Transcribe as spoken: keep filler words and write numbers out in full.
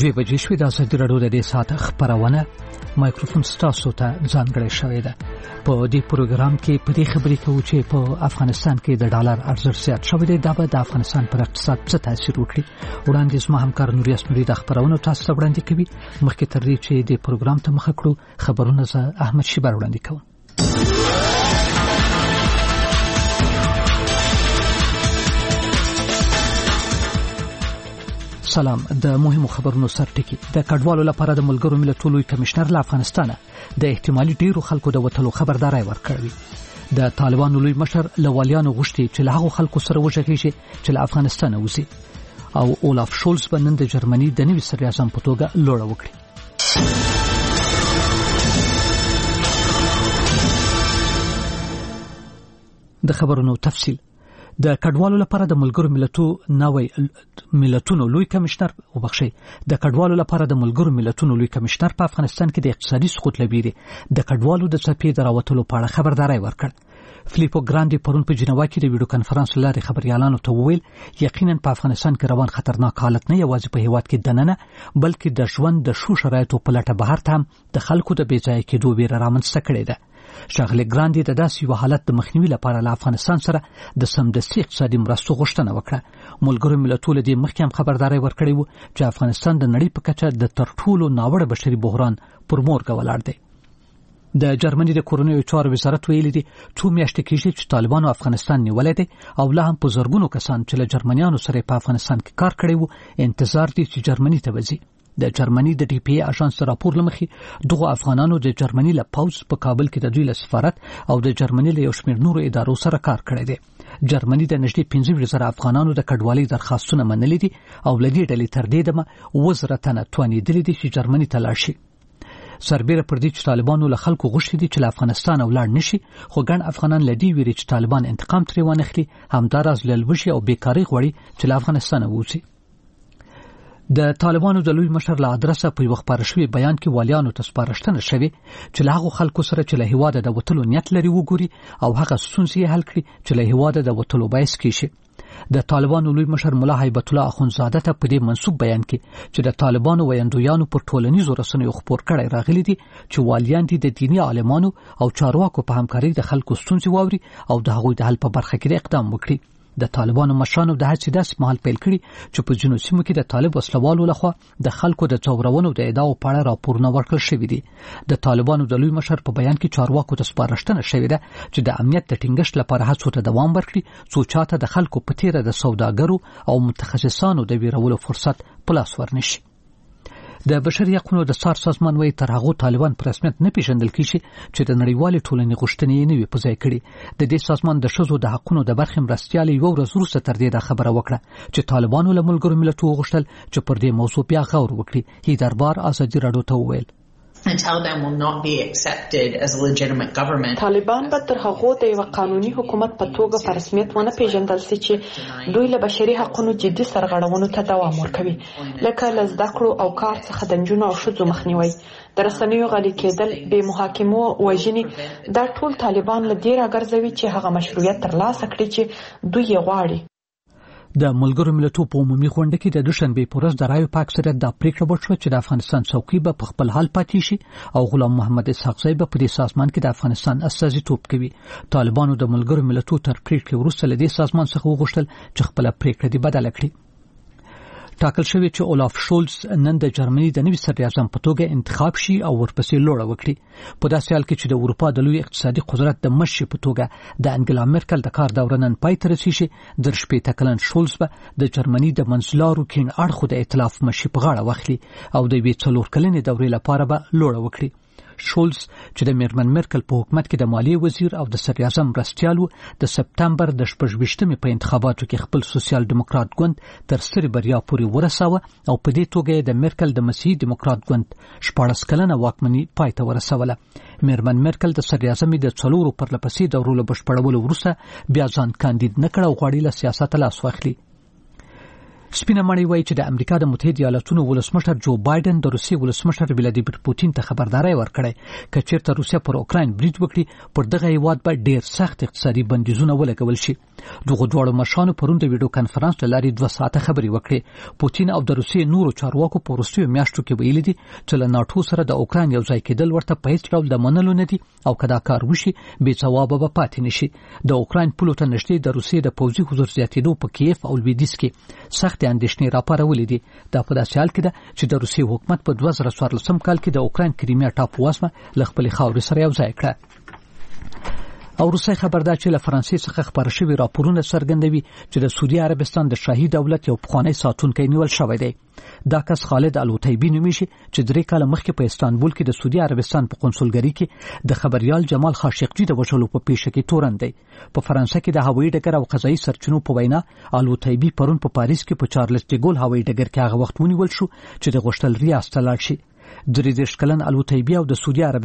دوی بجې شوې د ازادي راډیو د دې ساعت خبرونه مایکروفون ستاسو ته ځانګړی شوی ده. په دې پروګرام کې په دې خبرې کوو چې په افغانستان کې د ډالر ارزښت زیات شوی دی. دا به د افغانستان پر اقتصاد څه تاثیر وکړي. وړاندې زما همکار نوري اسنوري د خبرونو تاسو ته وړاندې کوي. مخکې تر دې چې د پروګرام ته مخه کړو خبرونه زه احمد شیبر وړاندې کوم. سلام. د مهمو خبرونو سرټکی. د کډوالو لپاره د ملګرو ملتونو لوی کمشنر له افغانستانه د احتمالي ډیرو خلکو د وټلو خبرداري ورکړی. د طالبانو لوی مشر لوالیانو غوښتي چې له هغو خلکو سره وژغېږي چې له افغانستانه وځي او اولاف شولز به نن د جرمني د نوي صدر اعظم په توګه لوړه وکړي. د خبرونو تفصیل. د کډوالو لپاره د ملګرو ملتونو نوی ملتونو لوی کمشنر وبخښي د کډوالو لپاره د ملګرو ملتونو لوی کمشنر په افغانستان کې د اقتصادي سقوط لبیری د کډوالو د څپې دراوتلو په اړه خبرداري ورکړ. فلیپو ګراندي پرون په جنیوا کې د ویډیو کانفرنس لارې خبريالانو ته وویل یقینا په افغانستان کې روان خطرناک حالت نه یوازې په هیواد کې دننه بلکې د ژوند د شو شرایطو په لټه بهر ته د خلکو د بیځای کېدو ویره رامنځته کړې ده. شاغلی ګراندي د داسې یو حالت د مخنیوي لپاره له افغانستان سره د سمدستي اقتصادي مرستو غوښتنه وکړه. ملګرو ملتونو د مخکې هم خبرداري ورکړې و چې افغانستان د نړۍ په کچه د تر ټولو ناوړه بشري بحران پر مورګه ولاړ دی. د جرمني د کورونیو چارو وزارت ویلي دی څو میاشتې کېږي چې طالبانو افغانستان نیولې دي او لا هم په زرګونو کسان چې له جرمنیانو سره په افغانستان کې کار کړی وو انتظار دي چې جرمني ته وځي. د جرمني د ډي پی ای اژانس راپور لمخې دغه افغانانو د جرمني له پاوز په کابل کې د دوی له سفارت او د جرمني له یو شمېر نورو ادارو سره کار کړی دی. جرمني د نږدې پنځه زره افغانانو د کډوالۍ درخواستونه منلي دي او لدې ډلې تر دې دمه وزره تنه توانېدلې دي چې جرمني ته لاړ شي. سربېره پر دې چې طالبانو له خلکو غوښتي دي چې له افغانستان ولاړ نشي خو ګڼ افغانان لدې ویري چې طالبان انتقام ترې وانخلي همداراز له لوږې او بیکارۍ غوړي چې له افغانستان ووځي. د طالبانو د لوی مشر له ادرسه په یو خبر شوی بیان کې والیانو ته سپارښتنه شوې چې له هغو خلکو سره چې له هیواده د وټلو نیت لري وګوري او هغه ستونزې حل کړي چې له هیواده د وټلو باعث کیږي. د طالبانو لوی مشر مولا هیبت الله اخونزاده ته په دې منسوب بیان کې چې د طالبانو ویاندویانو پر ټولنیزو رسنیو خبر کړي راغلي دي چې والیان دي د دینی عالمانو او چارواکو په همکارۍ د خلکو ستونزې واوري او د هغوی د حل په برخه کې اقدام وکړي. د طالبانو مشرانو د هڅې داسې مهال پیل کړي چې په جنوب سیمو کې د طالب وسلوالو لخوا د خلکو د څورونو د ادعاو په اړه راپورونه ورکړل شوي دي. د طالبانو د لوی مشر په بیان کې چارواکو ته سپارښتنه شوې ده چې د امنیت د ټینګښت لپاره هڅو ته دوام ورکړي څو چاته د خلکو په تیره د سوداګرو او متخصصانو د ویرولو فرصت په لاس ورنشي. د بشري حقوقو د سار سازمان وایي تر هغه طالبان په رسمیت نه پیژندل کیږي چې د نړیوال ټولنې غوښتنې نه وي په ځای کړي. د دې سازمان د ښځو د حقوقو د برخې مرستیال یو ورځ وروسته تر دې د خبره وکړه چې طالبانو له ملګرو ملتونو غوښتل چې پر دې موضوع بیا غور وکړي. هی دربار ازادي راډیو ته وویل And Taliban will not be accepted as a legitimate government. طالبان به تر هغه د یو قانوني حکومت په توګه په رسمیت ونه پیژندل شي چې دوی له بشري حقوقو جدي سرغړونو ته دوام ورکوي لکه له زده کړو او کار څخه د نجونو او ښځو مخنیوي د رسنیو غلي کېدل به محاکمو وژنې دا ټول طالبان له دې راګرځوي چې هغه مشروعیت ترلاسه کړي چې دوی یې غواړي. د ملګرو ملتونو په عمومي غونډه کې د دوشنبه په ورځ د رایو په اکثریت د پریکړه وشوه چې د افغانستان څوکۍ به په خپل حال پاتې شي او غلام محمد اسحاق زی به په دې سازمان کې د افغانستان استازیتوب کوي. طالبانو د ملګرو ملتونو تر پریکړې وروسته له دې سازمان څخه وغوښتل چې خپل پریکړه دې بدله کړي. ټاکل شوی چې اولاف شولز نن د جرمني د نوي صدر اعظم په توګه انتخاب شي او ورپسې لوړه وکړي. په داسې حال کې چې د اروپا د لوی اقتصادي قدرت د مشر په توګه د انګلا مرکل د کار دوره نن پای ته رسیږي. د شپږ کلن شولز به د جرمني د منځلارو کین اړخو د ائتلاف مشر په غاړه واخلي او د وی څلور کلنې دورې لپاره به لوړه وکړي. شولز چې د میرمن مرکل په حکومت کې د مالیې وزیر او د صدر اعظم مرستیال و د سپتمبر د شپږ ویشتمې په انتخاباتو کې خپل سوسیال دیموکرات ګوند تر سترې بریا پورې ورساوه او په دې توګه د مرکل د مسیحي دیموکرات ګوند شپاړس کلنه واکمني پای ته ورسوله. میرمن مرکل د صدر اعظم د څلورو پرلپسې دورو له بشپړولو وروسته بیا ځان کاندید نه کړ او غواړي له سیاست لاس واخلي. سپینه مړی وایي چې د امریکا د متحده ایالاتونو ولسمشر جو بایدن د روسیې ولسمشر ولادیمیر پوتین ته خبرداري ورکړې چې چیرته روسیا پر اوکراین برید وکړي پر دغه هیواد به ډیر سخت اقتصادي بندیزونه ولګول شي. دغه دواړو مشرانو پرون د ویډیو کانفرنس له لارې دوه ساعته خبرې وکړې. پوتین او د روسیې نورو چارواکو په وروستیو میاشتو کې ویلي دي چې له ناټو سره د اوکراین یو ځای کېدل ورته په هیڅ ډول د منلو نه دي او که دا کار وشي بې ځوابه به پاتې نشي. د اوکراین پولو ته نږدې د روسیې د پوځي حضور زیاتېدو په کیف او لویدیځ کې سختې اندېښنې راپارولې دي. دا په داسې حال کې ده چې د روسیې حکومت په دوه زره څوارلسم کال کې د اوکراین کریمیا ټاپووزمه له خپلې خاورې سره یو ځای کړه. او روسي خبردار چې له فرانسې څخه خبر شوی راپورونه څرګندوي چې د سعودي عربستان د شاهي دولت یو پخوانی ساتونکی نیول شوی دی. دا کس خالد الوطیبي نومیږي چې درې کاله مخکې په استانبول کې د سعودي عربستان په قونسلګرۍ کې د خبريال جمال خاشقجي د وژلو په پیښه کې تورن دی. په فرانسه کې د هوایي ډګر او قضایي سرچینو په وینا الوطیبي پرون په پاریس کې په چارلز ډیګول هوایي ډګر کې هغه وخت ونیول شو چې د غوښتل ریاست لاړ شي. درې دېرش کلن الوطیبي او د سعودي عربستان